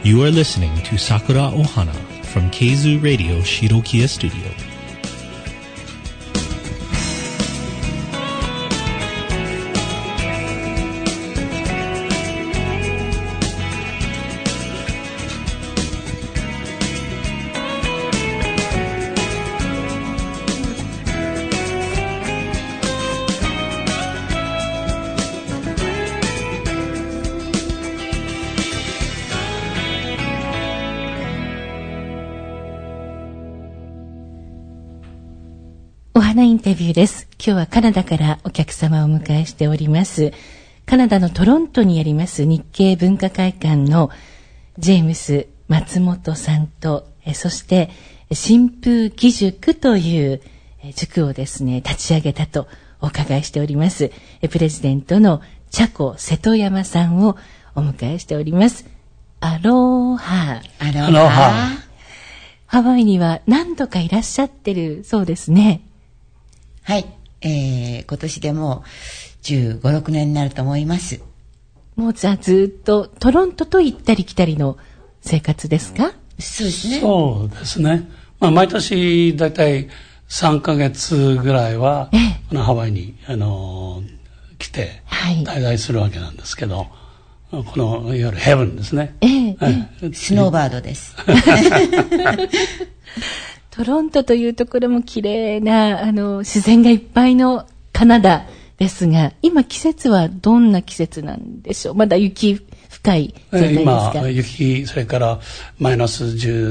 You are listening to Sakura Ohana from Keizu Radio Shirokiya Studio. お花インタビューです。今日はカナダからお客様をお迎えしております。カナダのトロントにあります日系文化会館のジェームス松本さんと、そして新風義塾という塾をですね、立ち上げたとお伺いしております。プレジデントの茶子瀬戸山さんをお迎えしております。アローハ。 アロハ。 ハワイには何度かいらっしゃってるそうですね。 はい、今年でもう15、16年になると思います。 もうずっとトロントと行ったり来たりの生活ですか？ そうですね。 そうですね。毎年だいたい3ヶ月ぐらいは、ハワイに、来て、滞在するわけなんですけど、このいわゆるヘブンですね。 スノーバードです。 トロントというところも綺麗な自然がいっぱいのカナダですが、今季節はどんな季節なんでしょう？まだ雪深い状態ですか？ 今雪、それからマイナス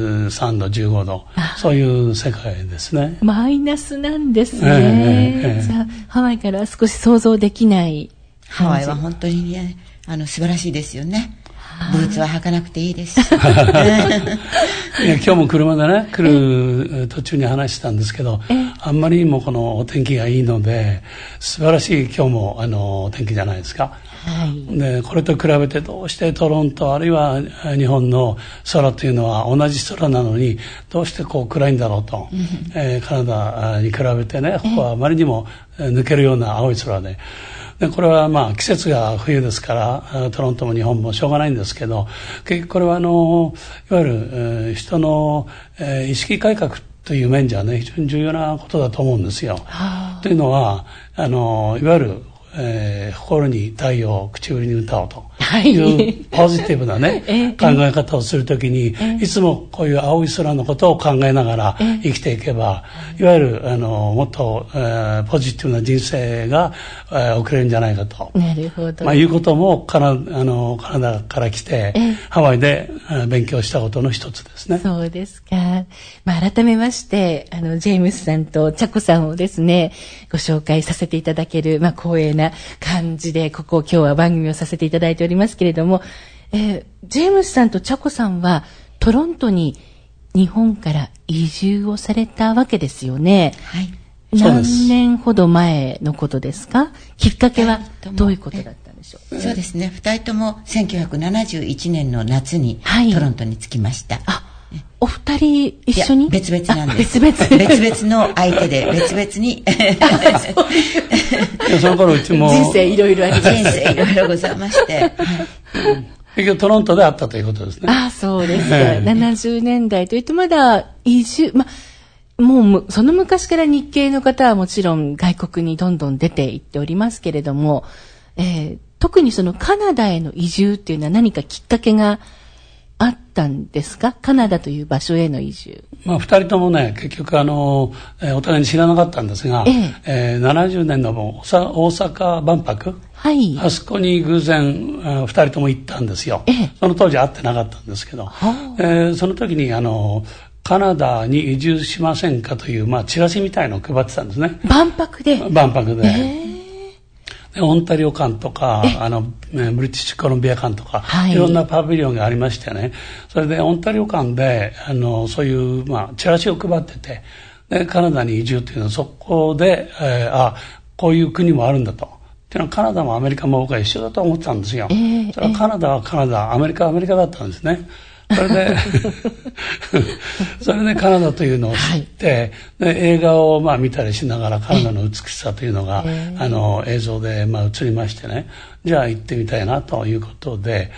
13度15度、そういう世界ですね。 マイナスなんですね。じゃあハワイからは少し想像できない感じ。ハワイは本当にね、素晴らしいですよね。ブーツは履かなくていいです。 いや、今日も車でね、来る途中に話したんですけど、あんまりにもこのお天気がいいので、素晴らしい今日もお天気じゃないですか。で、これと比べてどうしてトロントあるいは日本の空というのは同じ空なのにどうしてこう暗いんだろうと、カナダに比べてね、ここはあまりにも抜けるような青い空で、これは季節が冬ですからトロントも日本もしょうがないんですけど、結局これはいわゆる人の意識改革という面じゃね、非常に重要なことだと思うんですよ。というのはいわゆる心に太陽、唇に歌をというポジティブなね、考え方をするときに、いつもこういう青い空のことを考えながら生きていけば、いわゆるもっとポジティブな人生が送れるんじゃないかと。 なるほど。 いうこともカナダから来てハワイで勉強したことの一つですね。 そうですか。改めましてジェームスさんとチャコさんをですね、ご紹介させていただける光栄な感じで、ここ今日は番組をさせていただいておりますけれども、ジェームスさんとチャコさんはトロントに日本から移住をされたわけですよね。 はい。 何年ほど前のことですか？きっかけはどういうことだったんでしょう？ そうですね。2人とも1971年の夏にトロントに着きました。 お二人一緒に？ 別々なんです。 別 々の相手で別々に。 その頃うちも人生いろいろありました。 人生いろいろございまして。 結局トロントであったということですね。 そうですか。70年代というとまだ移住、もうその昔から日系の方はもちろん外国にどんどん出ていっておりますけれども、特にそのカナダへの移住っていうのは何かきっかけがあったんですか？カナダという場所への移住。 二人ともね、結局お互いに知らなかったんですが、70年の大阪万博、あそこに偶然二人とも行ったんですよ。その当時会ってなかったんですけど、その時にカナダに移住しませんかというチラシみたいのを配ってたんですね。 万博で。 オンタリオ館とかブリティッシュコロンビア館とか、いろんなパビリオンがありましてね、それでオンタリオ館でそういうチラシを配ってて、でカナダに移住というのはそこで、こういう国もあるんだと。っていうのはカナダもアメリカも僕は一緒だと思ってたんですよ。それはカナダはカナダ、アメリカはアメリカだったんですね。それでそれでカナダというのを知って、で映画を見たりしながらカナダの美しさというのが、映像で映りましてね、じゃあ行ってみたいなということで、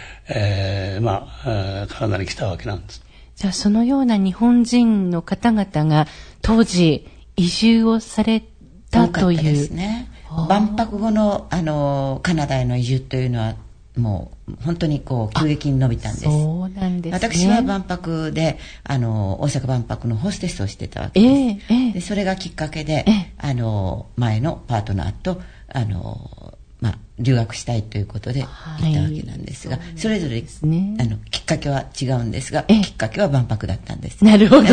カナダに来たわけなんです。 じゃあそのような日本人の方々が当時移住をされたという。 ですね。万博後のカナダへの移住というのはもう本当に急激に伸びたんです。 そうなんですね。 私は万博で大阪万博のホステスをしてたわけです。でそれがきっかけで前のパートナーと留学したいということで行ったわけなんですが、それぞれきっかけは違うんですが、きっかけは万博だったんです。 なるほど。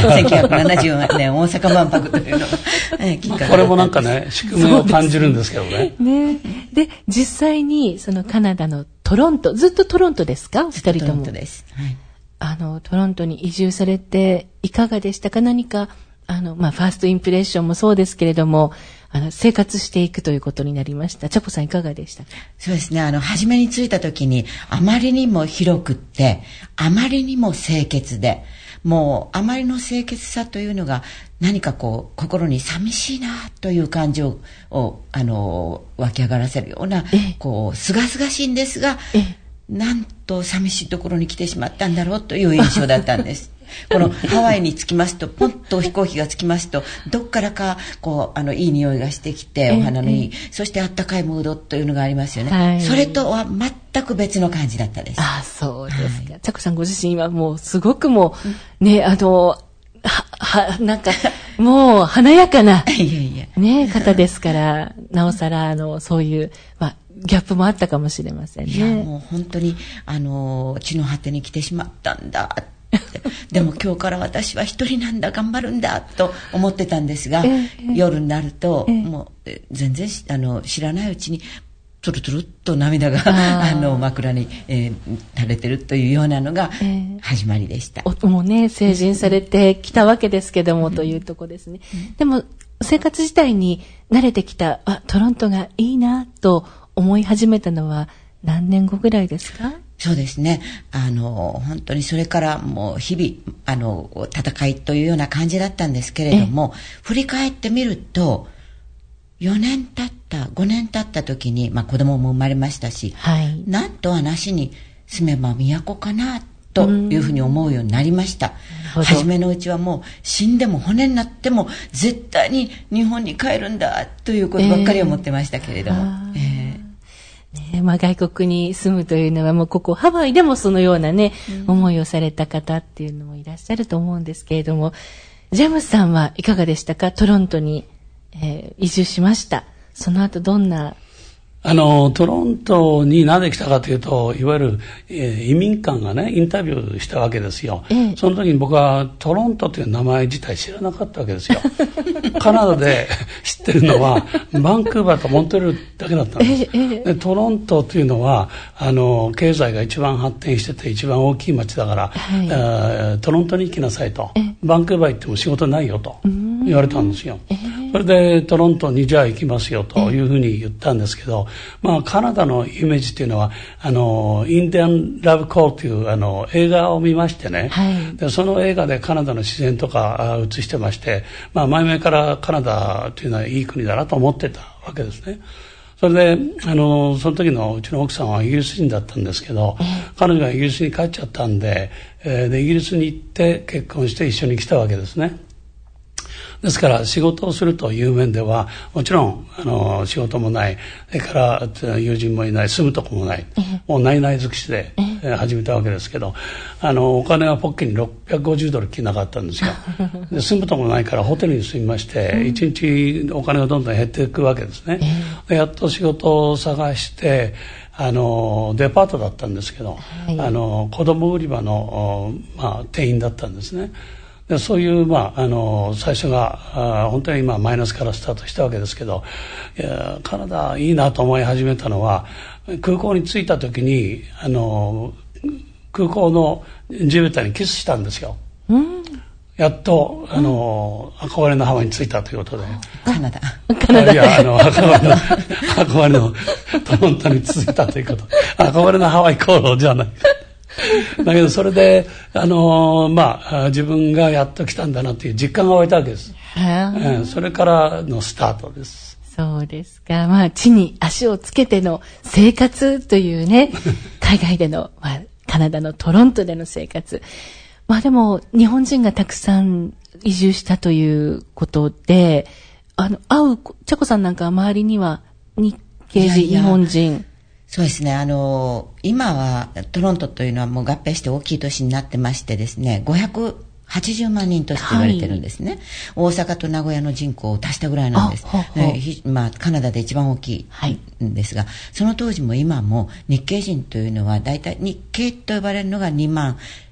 1970年大阪万博というのがきっかけ。 これもなんかね、宿命を感じるんですけどね。 で、実際にそのカナダのトロント、ずっとトロントですか？お二人とも。 トロントです。はい。 トロントに移住されていかがでしたか？何かファーストインプレッションもそうですけれども、生活していくということになりました。チャコさんいかがでしたか？ そうですね。初めに着いた時に、あまりにも広くって、あまりにも清潔で、もうあまりの清潔さというのが、何か心に寂しいなという感情を、湧き上がらせるような、すがすがしいんですが、なんと寂しいところに来てしまったんだろうという印象だったんです。このハワイに着きますと、ポンと飛行機が着きますと、どっからかいい匂いがしてきて、お花のいい、そしてあったかいムードというのがありますよね。それとは全く別の感じだったです。 そうですか。チャコさんご自身はもうすごくもうね、なんかもう華やかなね方ですから、なおさらそういうギャップもあったかもしれませんね。 いやもう本当に地の果てに来てしまったんだ。でも今日から私は一人なんだ、頑張るんだと思ってたんですが、夜になるともう全然知らないうちにトゥルトゥルっと涙が枕に垂れてるというようなのが始まりでした。 もうね、成人されてきたわけですけども、というとこですね。でも生活自体に慣れてきた、トロントがいいなと思い始めたのは何年後ぐらいですか？ そうですね。本当にそれからもう日々、戦いというような感じだったんですけれども、振り返ってみると、5年経った時に、子供も生まれましたし、なんとはなしに住めば都かな、というふうに思うようになりました。初めのうちはもう死んでも骨になっても絶対に日本に帰るんだということばっかり思ってましたけれども。 外国に住むというのはもうここハワイでもそのようなね、思いをされた方っていうのもいらっしゃると思うんですけれども、ジェームスさんはいかがでしたか？トロントに、移住しました。その後どんなトロントになぜ来たかというと、いわゆる、移民官がね、インタビューしたわけですよ。その時に僕はトロントという名前自体知らなかったわけですよ。カナダで知ってるのは、バンクーバーとモントリオールだけだったんです。でトロントというのは、経済が一番発展してて一番大きい町だから、トロントに行きなさいと。バンクーバー行っても仕事ないよと言われたんですよ。それでトロントにじゃあ行きますよというふうに言ったんですけど、カナダのイメージというのはインディアン・ラブ・コールという映画を見ましてね、でその映画でカナダの自然とか映してまして、前々からカナダというのはいい国だなと思ってたわけですね。それでその時のうちの奥さんはイギリス人だったんですけど、彼女がイギリスに帰っちゃったんで、イギリスに行って結婚して一緒に来たわけですね。ですから仕事をするという面ではもちろん仕事もない、それから友人もいない、住むとこもない、もうないない尽くしで始めたわけですけど、お金はポッケに$650金なかったんですよ。で住むとこもないからホテルに住みまして、一日お金がどんどん減っていくわけですね。でやっと仕事を探してデパートだったんですけど、子供売り場の、店員だったんですね。でそういう、最初が本当にマイナスからスタートしたわけですけど、カナダいいなと思い始めたのは、空港に着いた時に空港の地べたにキスしたんですよ。やっと憧れのハワイに着いたということで。 カナダいや憧れのトロントに着いたということ。憧れのハワイ航路じゃない。 だけどそれで、自分がやっと来たんだなっていう実感が湧いたわけです。それからのスタートです。 そうですか。地に足をつけての生活というね、海外での、カナダのトロントでの生活。でも、日本人がたくさん移住したということで、チャコさんなんか周りには日系人、日本人。 そうですね。今はトロントというのはもう合併して大きい都市になってましてですね、580万人都市と言われてるんですね。大阪と名古屋の人口を足したぐらいなんです。カナダで一番大きいんですが、その当時も今も日系人というのはだいたい日系と呼ばれるのが2万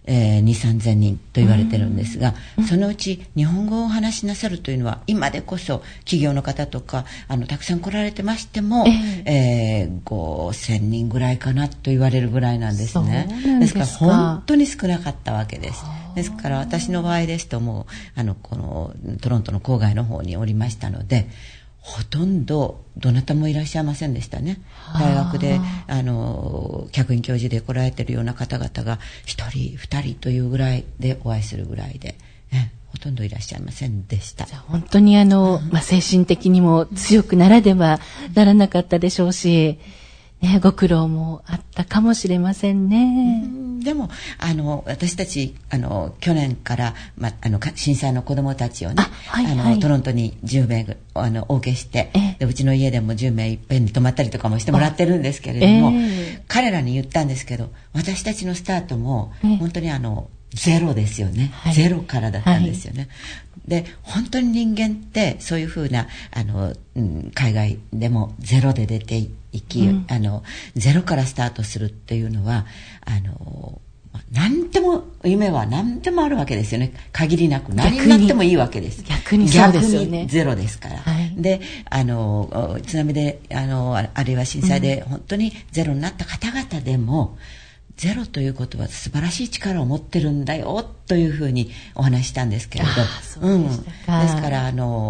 2、3000人と言われてるんですが、そのうち日本語をお話しなさるというのは今でこそ企業の方とかたくさん来られてましても、5000人ぐらいかなと言われるぐらいなんですね。ですから本当に少なかったわけです。ですから私の場合ですともうこのトロントの郊外の方におりましたので、ほとんどどなたもいらっしゃいませんでしたね。大学で客員教授で来られているような方々が1人2人というぐらいでお会いするぐらいで、ほとんどいらっしゃいませんでした。 じゃあ本当に精神的にも強くならねばならなかったでしょうし、ご苦労もあったかもしれませんね。 でも私たち去年から、震災の子どもたちをね、トロントに10名お受けして、でうちの家でも10名いっぺんに泊まったりとかもしてもらってるんですけれども、彼らに言ったんですけど、私たちのスタートも本当にゼロですよね、ゼロからだったんですよね。で本当に人間ってそういうふうな海外でもゼロで出ていき、ゼロからスタートするっていうのは何でも夢は何でもあるわけですよね。限りなく何になってもいいわけです。 逆にそうですよね。 逆にゼロですから、で津波であるいは震災で本当にゼロになった方々でも、ゼロということは素晴らしい力を持ってるんだよというふうにお話したんですけれど、ですから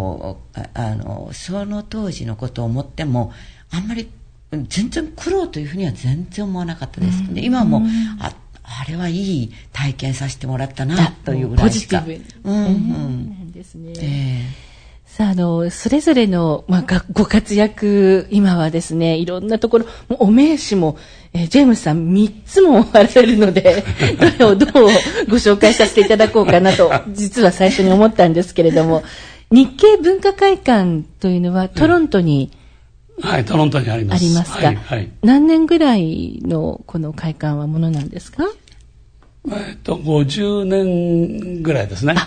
その当時のことを思ってもあんまり全然苦労というふうには全然思わなかったです。で今もあれはいい体験させてもらったなというぐらいしか。 ポジティブなんですね。さあ、それぞれの、ご活躍、今はですね、いろんなところ、お名刺も、ジェームスさん3つもあられるので、どれをどうご紹介させていただこうかなと、実は最初に思ったんですけれども、日系文化会館というのはトロントに、 トロントにあります。 ありますか。何年ぐらいのこの会館はものなんですか ？50年ぐらいですね。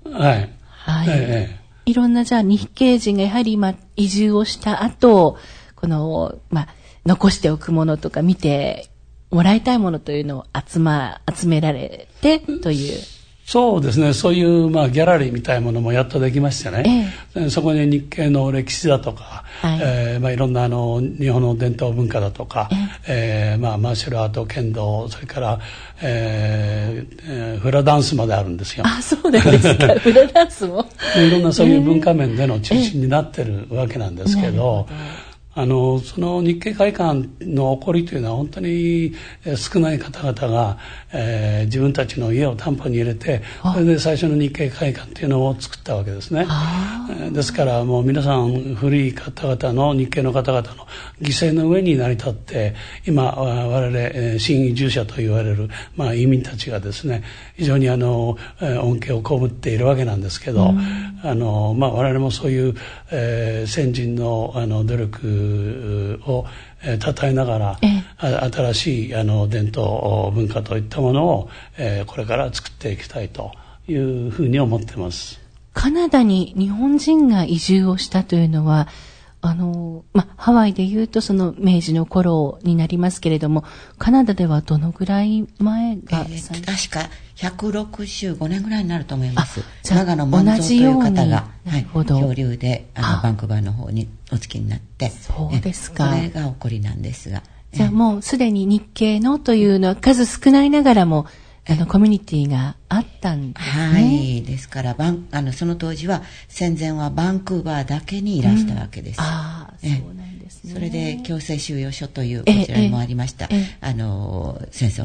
いろんなじゃあ日系人がやはり移住をした後、この残しておくものとか見てもらいたいものというのを集められてという。 そうですね。そういうギャラリーみたいなものもやっとできましてね。そこに日系の歴史だとか、いろんな日本の伝統文化だとか、マーシャルアート、剣道、それから、フラダンスまであるんですよ。 そうなんですか。フラダンスもいろんなそういう文化面での中心になってるわけなんですけど、その日系会館の起こりというのは本当に少ない方々が、自分たちの家を担保に入れて、それで最初の日系会館というのを作ったわけですね。ですからもう皆さん古い方々の日系の方々の犠牲の上に成り立って、今我々新移住者と言われる、移民たちがですね非常に恩恵を被っているわけなんですけど、我々もそういう、先人の努力を称えながら、新しい伝統文化といったものを、これから作っていきたいというふうに思っています。 カナダに日本人が移住をしたというのはハワイでいうとその明治の頃になりますけれども、カナダではどのぐらい前が、 確か165年ぐらいになると思います。長野万蔵という方が、漂流でバンクーバーの方にお付きになって、 そうですか。 それが起こりなんですが、 じゃあもうすでに日系のというのは数少ないながらもコミュニティがあったんですね。 ですからその当時は戦前はバンクーバーだけにいらしたわけです。 そうなんですね。 それで強制収容所というこちらにもありました、戦争の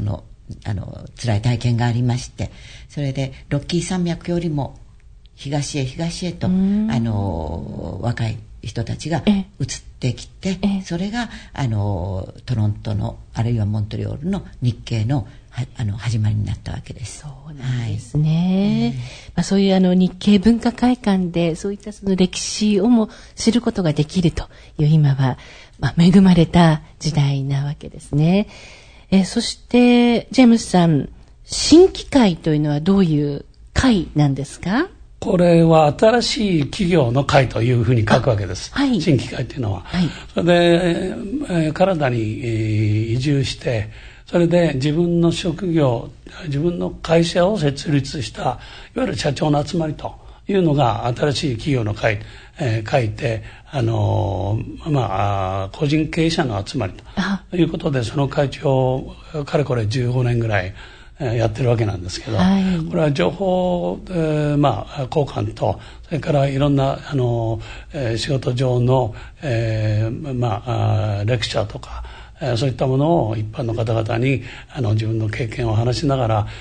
辛い体験がありまして、それでロッキー山脈よりも東へと若い人たちが移ってきて、それがトロントのあるいはモントリオールの日系の始まりになったわけです。 そうなんですね。そういう日系文化会館でそういったその歴史をも知ることができるという今は、恵まれた時代なわけですね。そしてジェームスさん、新規会というのはどういう会なんですか？ これは新しい企業の会というふうに書くわけです。 はい、 新規会というのは。はい、それで、カナダに移住して、それで自分の職業、自分の会社を設立した、いわゆる社長の集まりというのが新しい企業の会、書いて、個人経営者の集まりということで、その会長をかれこれ15年ぐらいやってるわけなんですけど、はい、これは情報、交換と、それからいろんな仕事上の、レクチャーとか、そういったものを一般の方々に自分の経験を話しながら、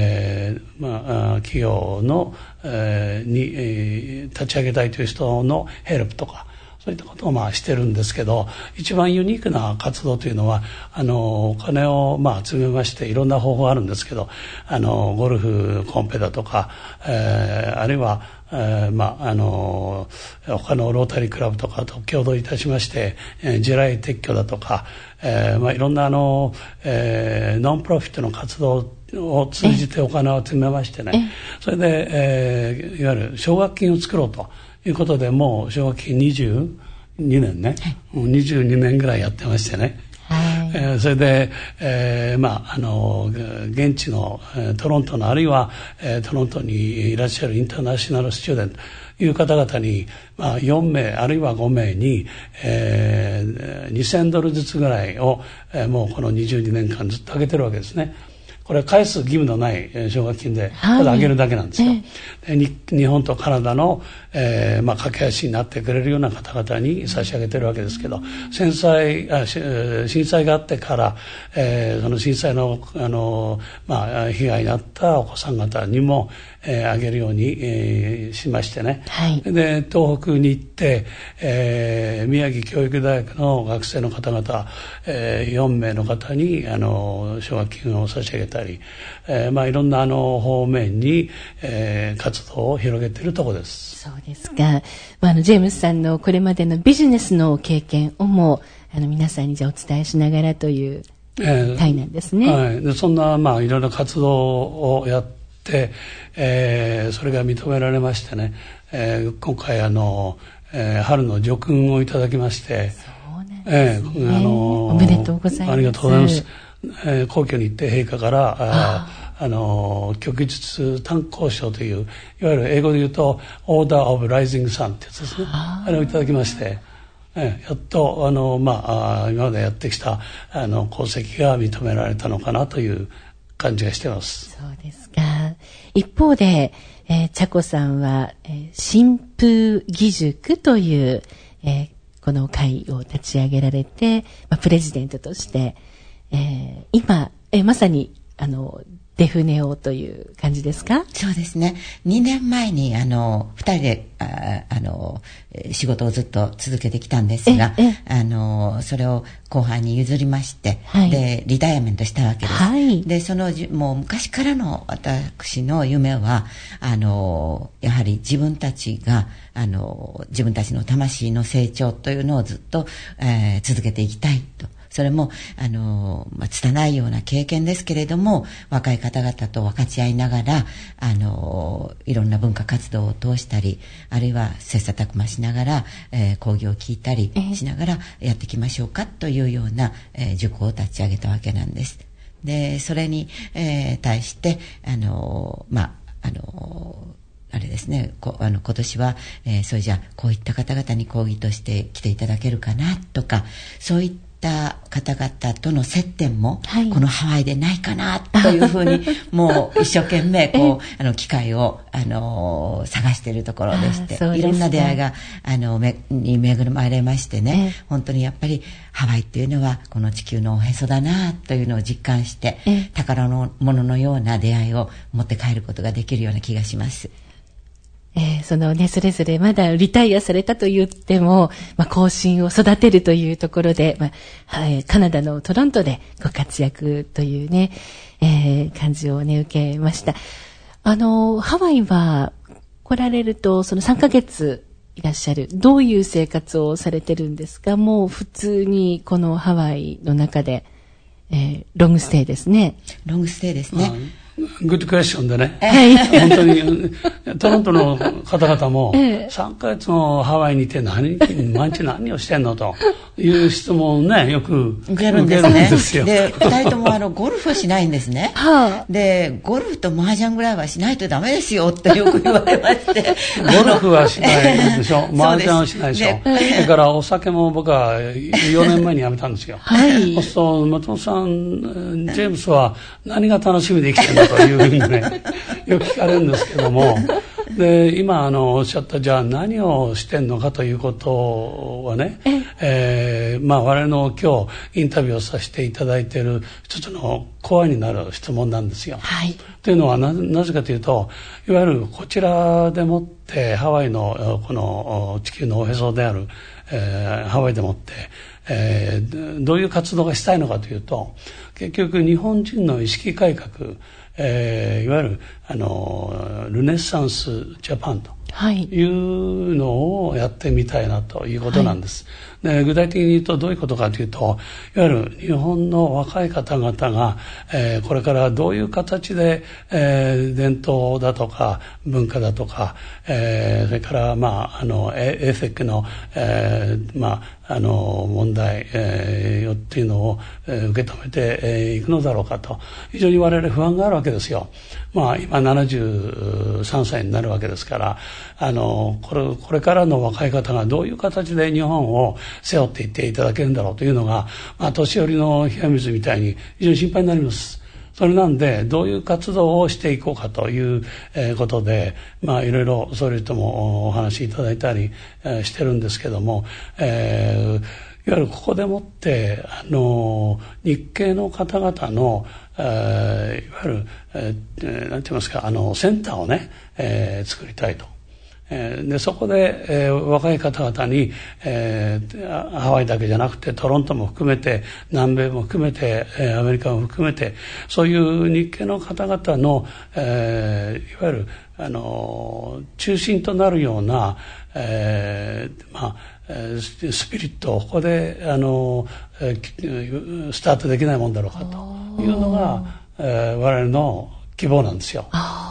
企業の、に立ち上げたいという人のヘルプとか、そういったことをしてるんですけど、一番ユニークな活動というのはお金を集めまして、いろんな方法あるんですけど、ゴルフコンペだとか、あるいは他のロータリークラブとかと共同いたしまして、地雷撤去だとか、いろんなノンプロフィットの活動を通じてお金を集めましてね、それで、いわゆる奨学金を作ろうということで、もう奨学金22年ね、22年ぐらいやってましてね、それで、現地のトロントの、あるいはトロントにいらっしゃるインターナショナルスチューデントという方々に、4名あるいは5名に、$2,000ずつぐらいを、もうこの22年間ずっと上げてるわけですね。これは返す義務のない奨学金でただ上げるだけなんですよ。日本とカナダの、架け橋になってくれるような方々に差し上げてるわけですけど、震災があってから、その震災の、被害に遭ったお子さん方にも、あげるように、しましてね、で東北に行って、宮城教育大学の学生の方々、4名の方に奨学金を差し上げたり、いろんな方面に、活動を広げているところです。 そうですか。ジェームスさんのこれまでのビジネスの経験をも皆さんにじゃあお伝えしながらという会なんですね。 でそんないろいろ活動をやって、それが認められましてね、今回春の叙勲をいただきまして。 そうなんですね。おめでとうございます。 ありがとうございます。皇居に行って陛下から旭日単光章という、いわゆる英語で言うとオーダーオブライジングサンってやつですね。あれをいただきまして、やっと今までやってきた功績が認められたのかなという感じがしてます。 そうですか。一方で、茶子さんは、新風義塾という、この会を立ち上げられて、プレジデントとして、今、まさにデフネオという感じですか？ そうですね。2年前に2人で仕事をずっと続けてきたんですが、それを後輩に譲りまして、でリタイアメントしたわけです。でもう昔からの私の夢はやはり自分たちが自分たちの魂の成長というのをずっと、続けていきたいと。それも拙いような経験ですけれども、若い方々と分かち合いながらいろんな文化活動を通したり、あるいは切磋琢磨しながら、講義を聞いたりしながらやっていきましょうかというような、塾を立ち上げたわけなんです。でそれに、対してあれですね、今年は、それじゃあこういった方々に講義として来ていただけるかなとか、そういったった方々との接点も、 はい、 このハワイでないかなというふうにもう一生懸命機会を探しているところでして、いろんな出会いがに恵まれましてね、本当にやっぱりハワイっていうのはこの地球のおへそだなというのを実感して、宝物のような出会いを持って帰ることができるような気がします。 そのね、それぞれまだリタイアされたと言っても、後進を育てるというところで、カナダのトロントでご活躍というね、感じをね、受けました。ハワイは来られると、その3ヶ月いらっしゃる。どういう生活をされてるんですか？もう普通にこのハワイの中で、ロングステイですね。 ロングステイですね。 グッドクエスチョンでね、 本当にトロントの方々も3ヶ月のハワイにいて毎日何をしてんのという質問をね、よく受けるんですよ。 で、2人ともゴルフをしないんですね。で、ゴルフと麻雀ぐらいはしないとダメですよってよく言われまして。 ゴルフはしないでしょ、麻雀はしないでしょ。それからお酒も僕は4年前にやめたんですよ。そうすると松本さん、ジェームスは何が楽しみで生きてるのというふうにね、よく聞かれるんですけども、で、今おっしゃったじゃあ何をしてんのかということはね、我々の今日インタビューをさせていただいている一つのコアになる質問なんですよ。というのはなぜかというと、いわゆるこちらでもってハワイのこの地球のおへそである、ハワイでもって、どういう活動がしたいのかというと、結局日本人の意識改革、いわゆるルネッサンスジャパンというのをやってみたいなということなんです。で、具体的に言うとどういうことかというと、いわゆる日本の若い方々が、これからどういう形で、伝統だとか文化だとか、それからエフェックの、問題、っていうのを、受け止めていくのだろうかと、非常に我々不安があるわけですよ。今73歳になるわけですから、これからの若い方がどういう形で日本を背負っていっていただけるんだろうというのが、年寄りの冷や水みたいに非常に心配になります。それなんで、どういう活動をしていこうかということで、いろいろそれともお話しいただいたりしてるんですけども、いわゆるここでもって日系の方々のいわゆるなんて言いますか、センターをね、作りたいと。でそこで、若い方々に、ハワイだけじゃなくてトロントも含めて南米も含めて、アメリカも含めて、そういう日系の方々の、いわゆる中心となるような、スピリットをここでスタートできないもんだろうかというのが、我々の希望なんですよ。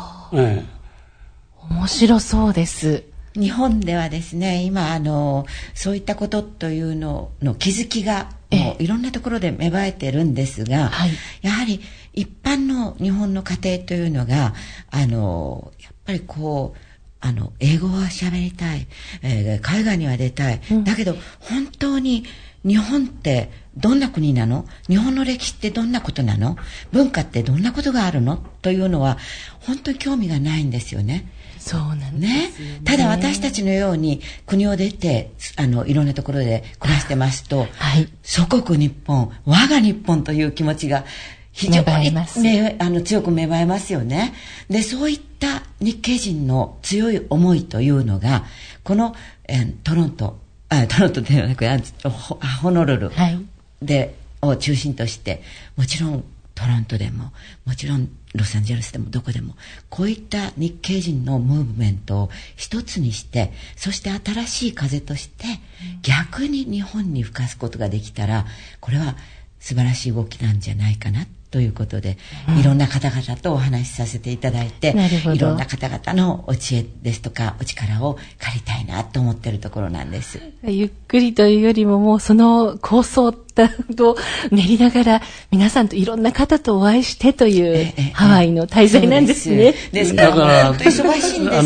面白そうです。 日本ではですね、今そういったことというのの気づきがもういろんなところで芽生えてるんですが、やはり一般の日本の家庭というのがやっぱり英語は喋りたい、海外には出たい、だけど本当に日本ってどんな国なの？日本の歴史ってどんなことなの？文化ってどんなことがあるの？というのは本当に興味がないんですよね。 そうなんですよね。 ただ私たちのように国を出ていろんなところで暮らしてますと、祖国日本、我が日本という気持ちが非常に強く芽生えますよね。で、そういった日系人の強い思いというのがこの、トロントではなくホノルルを中心として、もちろんトロントでももちろんロサンゼルスでもどこでもこういった日系人のムーブメントを一つにして、そして新しい風として逆に日本に吹かすことができたら、これは素晴らしい動きなんじゃないかなということで、いろんな方々とお話しさせていただいて、いろんな方々のお知恵ですとかお力を借りたいなと思っているところなんです。 ゆっくりというよりも、もうその構想タを練りながら皆さんといろんな方とお会いしてというハワイの滞在なんですね。 ですから、本当忙しいんです。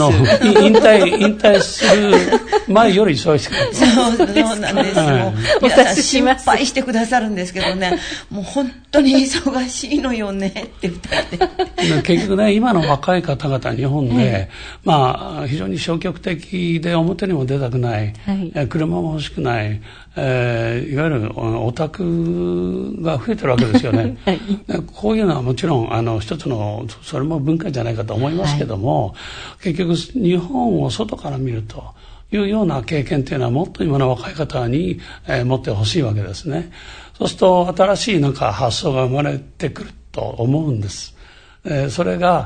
引退する前より忙しかった。 そうなんです。もう皆さん心配してくださるんですけどね、もう本当に忙しいのよねって二人で。 結局ね、今の若い方々日本で、まあ非常に消極的で表にも出たくない、車も欲しくない、いわゆるオタクが増えてるわけですよね。こういうのはもちろん一つのそれも文化じゃないかと思いますけども、結局日本を外から見るというような経験というのはもっと今の若い方に、持ってほしいわけですね。そうすると新しいなんか発想が生まれてくると思うんです。それが、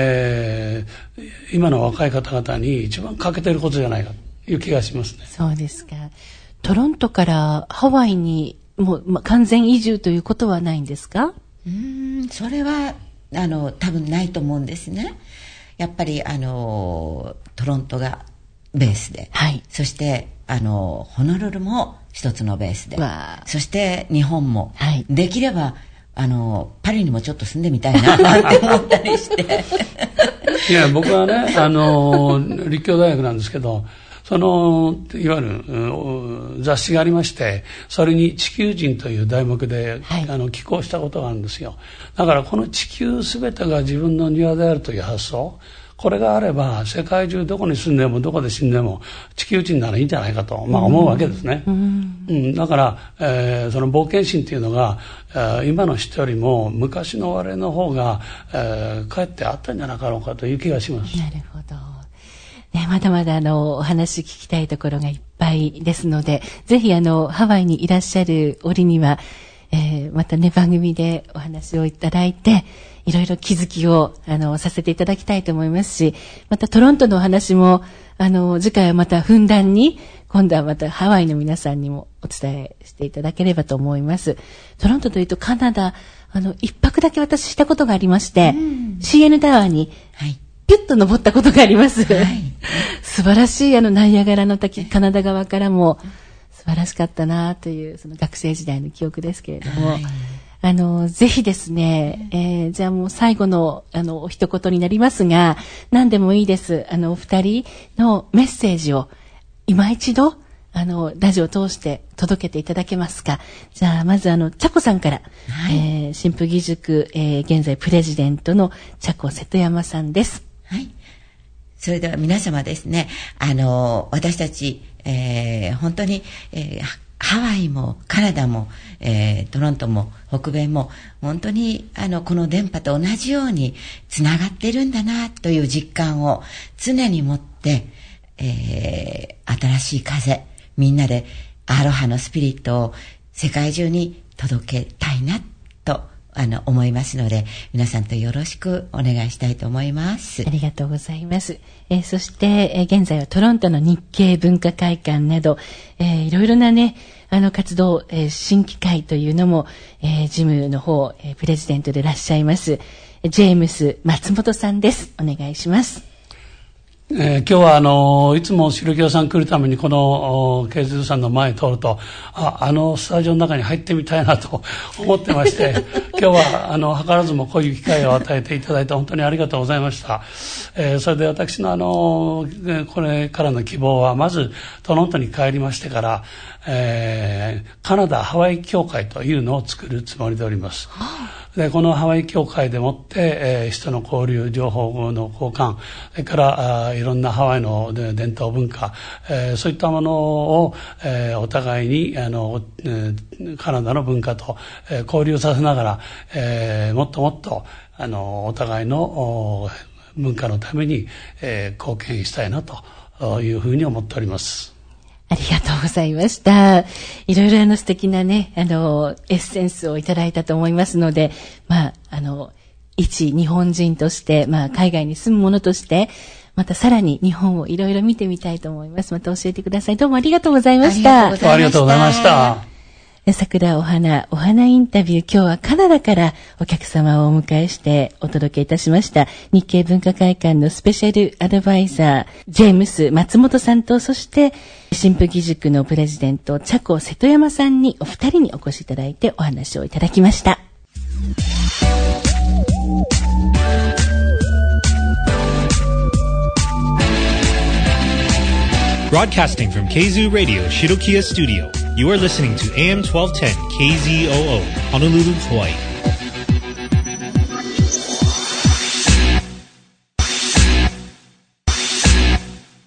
今の若い方々に一番欠けていることじゃないかという気がしますね。 そうですか。トロントからハワイにもう、完全移住ということはないんですか？ それは多分ないと思うんですね。やっぱりトロントがベースで、そしてホノルルも一つのベースで、そして日本も、できればパリにもちょっと住んでみたいなって思ったりしていや僕はね立教大学なんですけど、いわゆる雑誌がありまして、それに地球人という題目で、寄稿したことがあるんですよ。だからこの地球すべてが自分の庭であるという発想、これがあれば世界中どこに住んでもどこで死んでも地球人ならいいんじゃないかと、思うわけですね。だから、その冒険心というのが今の人よりも昔の我々の方が、かえってあったんじゃなかろうかという気がします。 なるほど。ね、まだまだお話聞きたいところがいっぱいですので、ぜひハワイにいらっしゃる折には、またね番組でお話をいただいて、いろいろ気づきをさせていただきたいと思いますし、またトロントのお話も次回はまたふんだんに、今度はまたハワイの皆さんにもお伝えしていただければと思います。トロントというとカナダ一泊だけ私したことがありまして、CN タワーにピュッと登ったことがあります。素晴らしいナイアガラの滝、カナダ側からも素晴らしかったなというその学生時代の記憶ですけれども、ぜひですね、じゃあもう最後のお一言になりますが、何でもいいです。お二人のメッセージを今一度ラジオを通して届けていただけますか。じゃあまず茶子さんから、新婦義塾、現在プレジデントの茶子瀬戸山さんです。 それでは皆様ですね、私たち、本当に、ハワイもカナダも、トロントも北米も本当にこの電波と同じようにつながってるんだなという実感を常に持って、新しい風、みんなでアロハのスピリットを世界中に届けたいなと思いますので、皆さんとよろしくお願いしたいと思います。 ありがとうございます。そして、現在はトロントの日系文化会館など、いろいろなね活動、新機会というのも、事務の方、プレジデントでいらっしゃいますジェームス松本さんです。お願いします。 今日はいつも白木さん来るためにこのケイズさんの前通るとスタジオの中に入ってみたいなと思ってまして今日は図らずもこういう機会を与えていただいて本当にありがとうございました。それで私のこれからの希望はまずトロントに帰りましてから、カナダハワイ協会というのを作るつもりでおります。でこのハワイ協会でもって、人の交流、情報の交換、それからいろんなハワイの伝統文化、そういったものを、お互いにカナダの文化と、交流させながら、もっともっとお互いの文化のために、貢献したいなというふうに思っております。 ありがとうございました。いろいろ素敵なね、エッセンスをいただいたと思いますので、一日本人として、海外に住む者として、またさらに日本をいろいろ見てみたいと思います。また教えてください。どうもありがとうございました。 ありがとうございました。 桜お花インタビュー、今日はカナダからお客様をお迎えしてお届けいたしました。日系文化会館のスペシャルアドバイザージェームス松本さんと、そして新婦義塾のプレジデント茶子瀬戸山さんにお二人にお越しいただいてお話をいただきました。 Broadcasting from Keizu Radio Shirokiya Studio, you are listening to AM 1210 KZOO, Honolulu, Hawaii.